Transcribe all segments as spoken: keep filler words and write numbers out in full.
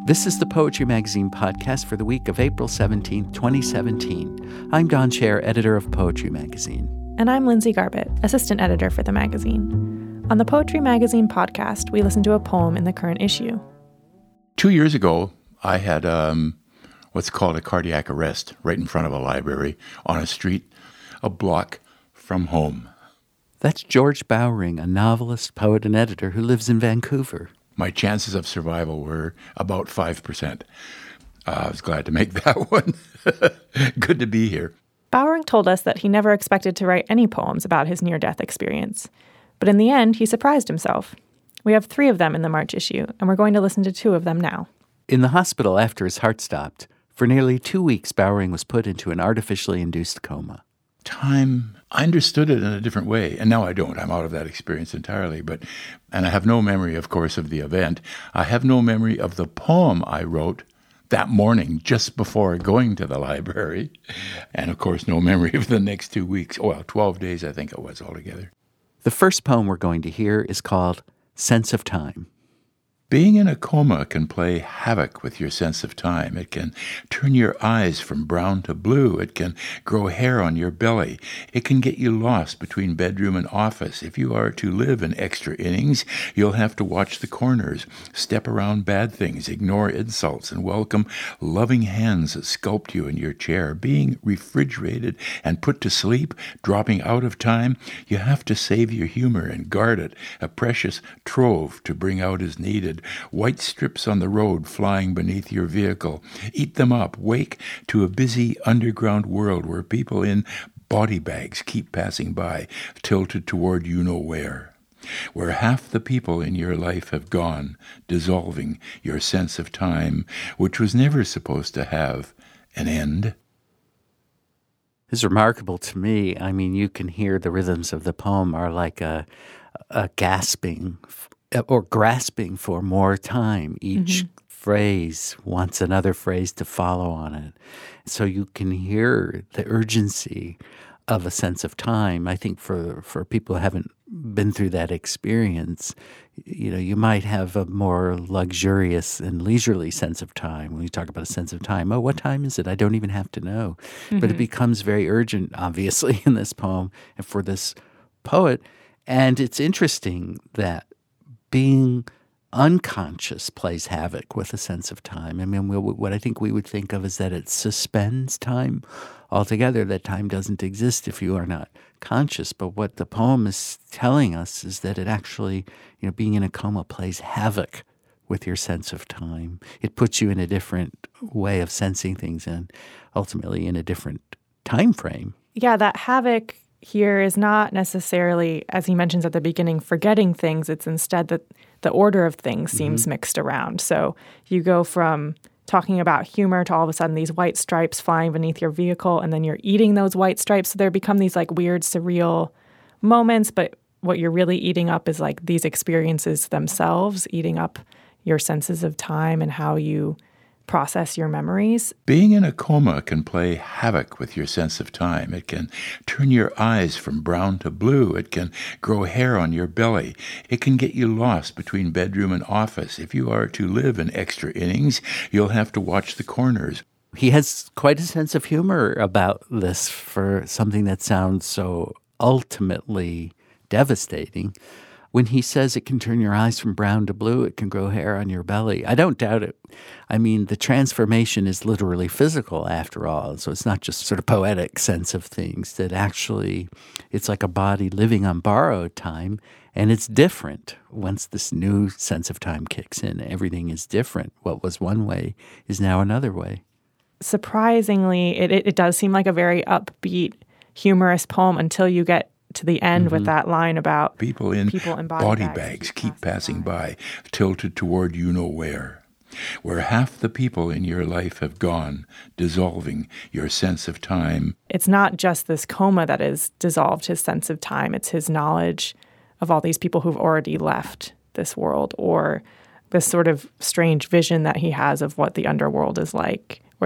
This is the Poetry Magazine podcast for the week of April seventeenth, twenty seventeen. I'm Don Scher, editor of Poetry Magazine. And I'm Lindsay Garbett, assistant editor for the magazine. On the Poetry Magazine podcast, we listen to a poem in the current issue. Two years ago, I had um, what's called a cardiac arrest right in front of a library on a street a block from home. That's George Bowring, a novelist, poet, and editor who lives in Vancouver. My chances of survival were about five percent. Uh, I was glad to make that one. Good to be here. Bowring told us that he never expected to write any poems about his near-death experience. But in the end, he surprised himself. We have three of them in the March issue, and we're going to listen to two of them now. In the hospital after his heart stopped, for nearly two weeks, Bowring was put into an artificially induced coma. Time, I understood it in a different way, and now I don't. I'm out of that experience entirely. But, and I have no memory, of course, of the event. I have no memory of the poem I wrote that morning just before going to the library. And, of course, no memory of the next two weeks. Oh, well, twelve days, I think it was altogether. The first poem we're going to hear is called Sense of Time. Being in a coma can play havoc with your sense of time. It can turn your eyes from brown to blue. It can grow hair on your belly. It can get you lost between bedroom and office. If you are to live in extra innings, you'll have to watch the corners, step around bad things, ignore insults, and welcome loving hands that sculpt you in your chair. Being refrigerated and put to sleep, dropping out of time, you have to save your humor and guard it, a precious trove to bring out as needed. White strips on the road flying beneath your vehicle. Eat them up. Wake to a busy underground world where people in body bags keep passing by, tilted toward you-know-where. Where half the people in your life have gone, dissolving your sense of time, which was never supposed to have an end. It's remarkable to me. I mean, you can hear the rhythms of the poem are like a, a gasping or grasping for more time. Each mm-hmm. phrase wants another phrase to follow on it. So you can hear the urgency of a sense of time. I think for, for people who haven't been through that experience, you know, you might have a more luxurious and leisurely sense of time. When you talk about a sense of time, oh, what time is it? I don't even have to know. Mm-hmm. But it becomes very urgent, obviously, in this poem and for this poet. And it's interesting that being unconscious plays havoc with a sense of time. I mean, we, what I think we would think of is that it suspends time altogether, that time doesn't exist if you are not conscious. But what the poem is telling us is that it actually, you know, being in a coma plays havoc with your sense of time. It puts you in a different way of sensing things and ultimately in a different time frame. Yeah, that havoc here is not necessarily, as he mentions at the beginning, forgetting things. It's instead that the order of things seems mm-hmm. mixed around. So you go from talking about humor to all of a sudden these white stripes flying beneath your vehicle, and then you're eating those white stripes. So there become these like weird, surreal moments, but what you're really eating up is like these experiences themselves, eating up your senses of time and how you process your memories. Being in a coma can play havoc with your sense of time. It can turn your eyes from brown to blue. It can grow hair on your belly. It can get you lost between bedroom and office. If you are to live in extra innings, you'll have to watch the corners. He has quite a sense of humor about this for something that sounds so ultimately devastating. When he says it can turn your eyes from brown to blue, it can grow hair on your belly, I don't doubt it. I mean, the transformation is literally physical after all. So it's not just sort of poetic sense of things, that actually it's like a body living on borrowed time, and it's different. Once this new sense of time kicks in, everything is different. What was one way is now another way. Surprisingly, it, it, it does seem like a very upbeat, humorous poem until you get to the end mm-hmm. with that line about people in, people in body, body bags, bags keep passing by, by tilted toward you-know-where. Where half the people in your life have gone, dissolving your sense of time. It's not just this coma that has dissolved his sense of time. It's his knowledge of all these people who've already left this world, or this sort of strange vision that he has of what the underworld is like, where the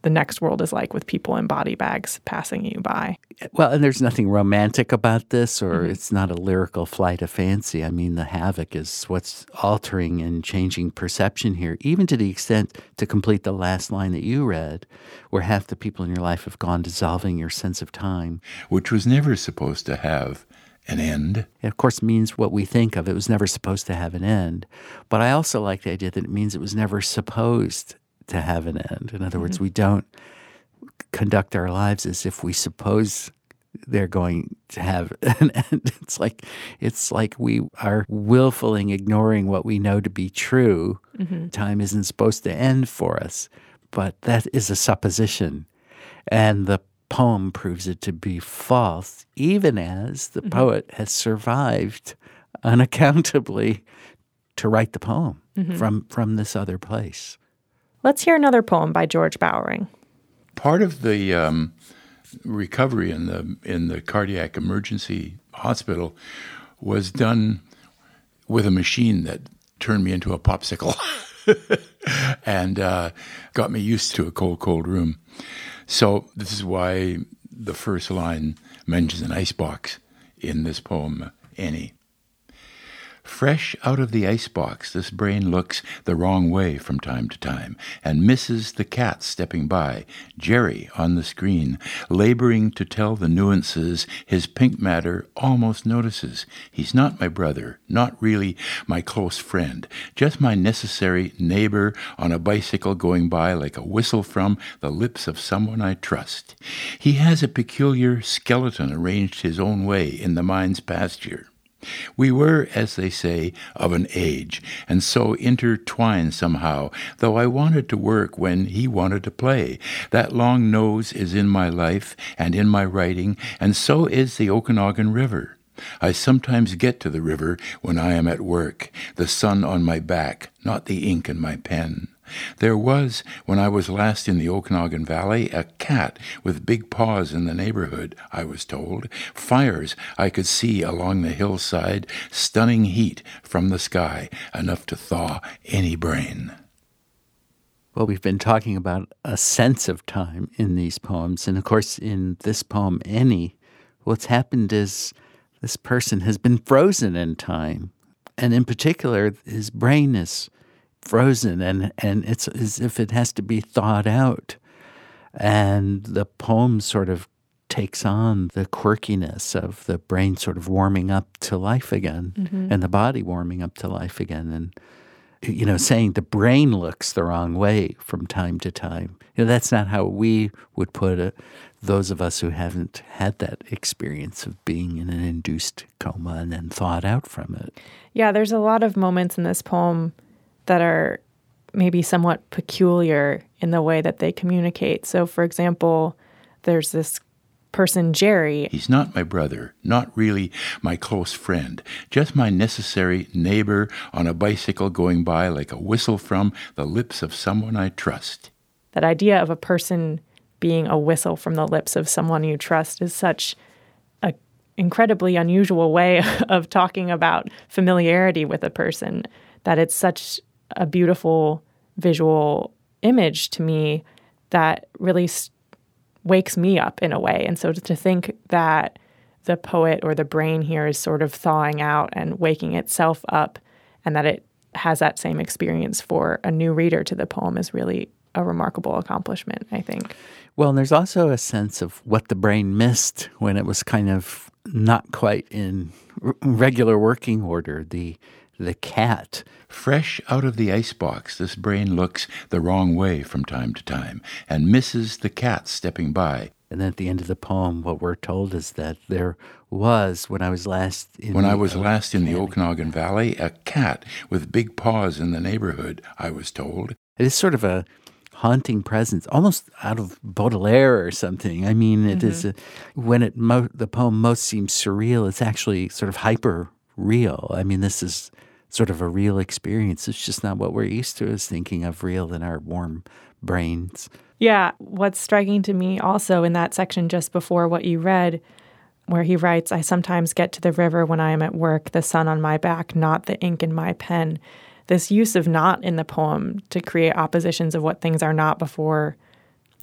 the next world is like with people in body bags passing you by. Well, and there's nothing romantic about this, or Mm-hmm. it's not a lyrical flight of fancy. I mean, the havoc is what's altering and changing perception here, even to the extent, to complete the last line that you read, where half the people in your life have gone, dissolving your sense of time. Which was never supposed to have an end. It, of course, means what we think of. It was never supposed to have an end. But I also like the idea that it means it was never supposed to have an end. In other mm-hmm. words, we don't conduct our lives as if we suppose they're going to have an end. It's like it's like we are willfully ignoring what we know to be true. Mm-hmm. Time isn't supposed to end for us, but that is a supposition. And the poem proves it to be false, even as the mm-hmm. poet has survived unaccountably to write the poem mm-hmm. from, from this other place. Let's hear another poem by George Bowering. Part of the um, recovery in the in the cardiac emergency hospital was done with a machine that turned me into a popsicle and uh, got me used to a cold, cold room. So this is why the first line mentions an icebox in this poem, Any. Fresh out of the icebox, this brain looks the wrong way from time to time and misses the cat stepping by, Jerry on the screen, laboring to tell the nuances his pink matter almost notices. He's not my brother, not really my close friend, just my necessary neighbor on a bicycle going by like a whistle from the lips of someone I trust. He has a peculiar skeleton arranged his own way in the mind's pasture. We were, as they say, of an age, and so intertwined somehow, though I wanted to work when he wanted to play. That long nose is in my life and in my writing, and so is the Okanagan River. I sometimes get to the river when I am at work, the sun on my back, not the ink in my pen. There was, when I was last in the Okanagan Valley, a cat with big paws in the neighborhood, I was told. Fires I could see along the hillside, stunning heat from the sky, enough to thaw any brain. Well, we've been talking about a sense of time in these poems. And of course, in this poem, Any, what's happened is this person has been frozen in time. And in particular, his brain is frozen, and, and it's as if it has to be thawed out. And the poem sort of takes on the quirkiness of the brain sort of warming up to life again, mm-hmm. and the body warming up to life again. And, you know, saying the brain looks the wrong way from time to time. You know, that's not how we would put it, those of us who haven't had that experience of being in an induced coma and then thawed out from it. Yeah, there's a lot of moments in this poem that are maybe somewhat peculiar in the way that they communicate. So, for example, there's this person, Jerry. He's not my brother, not really my close friend, just my necessary neighbor on a bicycle going by like a whistle from the lips of someone I trust. That idea of a person being a whistle from the lips of someone you trust is such an incredibly unusual way of talking about familiarity with a person, that it's such a beautiful visual image to me that really st- wakes me up in a way. And so to think that the poet or the brain here is sort of thawing out and waking itself up, and that it has that same experience for a new reader to the poem is really a remarkable accomplishment, I think. Well, and there's also a sense of what the brain missed when it was kind of not quite in r- regular working order. The the cat. Fresh out of the icebox, this brain looks the wrong way from time to time and misses the cat stepping by. And then at the end of the poem, what we're told is that there was, when I was last in When the, I was last in the Okanagan Valley, a cat with big paws in the neighborhood, I was told. It is sort of a haunting presence, almost out of Baudelaire or something. I mean, it mm-hmm. is a, when it mo- the poem most seems surreal, it's actually sort of hyper real. I mean, this is sort of a real experience. It's just not what we're used to as thinking of real in our warm brains. Yeah. What's striking to me also in that section just before what you read, where he writes, I sometimes get to the river when I am at work, the sun on my back, not the ink in my pen. This use of not in the poem to create oppositions of what things are not before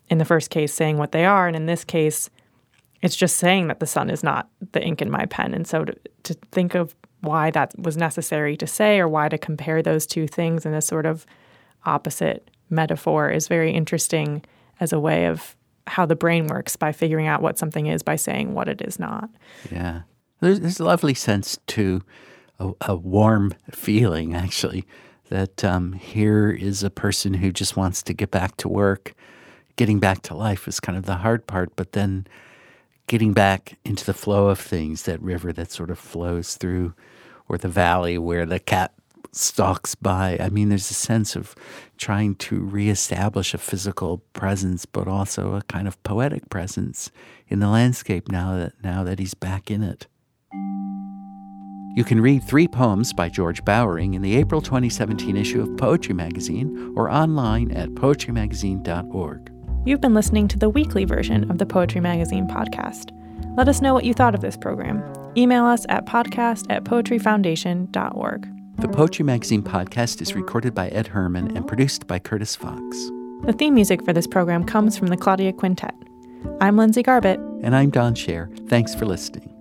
in the first case saying what they are, and in this case, it's just saying that the sun is not the ink in my pen. And so to, to think of why that was necessary to say, or why to compare those two things in a sort of opposite metaphor, is very interesting as a way of how the brain works by figuring out what something is by saying what it is not. Yeah. There's, there's a lovely sense to a, a warm feeling, actually, that um, here is a person who just wants to get back to work. Getting back to life is kind of the hard part, but then getting back into the flow of things, that river that sort of flows through, or the valley where the cat stalks by. I mean, there's a sense of trying to reestablish a physical presence, but also a kind of poetic presence in the landscape now that now that he's back in it. You can read three poems by George Bowering in the April twenty seventeen issue of Poetry Magazine, or online at poetry magazine dot org. You've been listening to the weekly version of the Poetry Magazine podcast. Let us know what you thought of this program. Email us at podcast at poetry foundation dot org. The Poetry Magazine podcast is recorded by Ed Herman and produced by Curtis Fox. The theme music for this program comes from the Claudia Quintet. I'm Lindsay Garbett. And I'm Don Scher. Thanks for listening.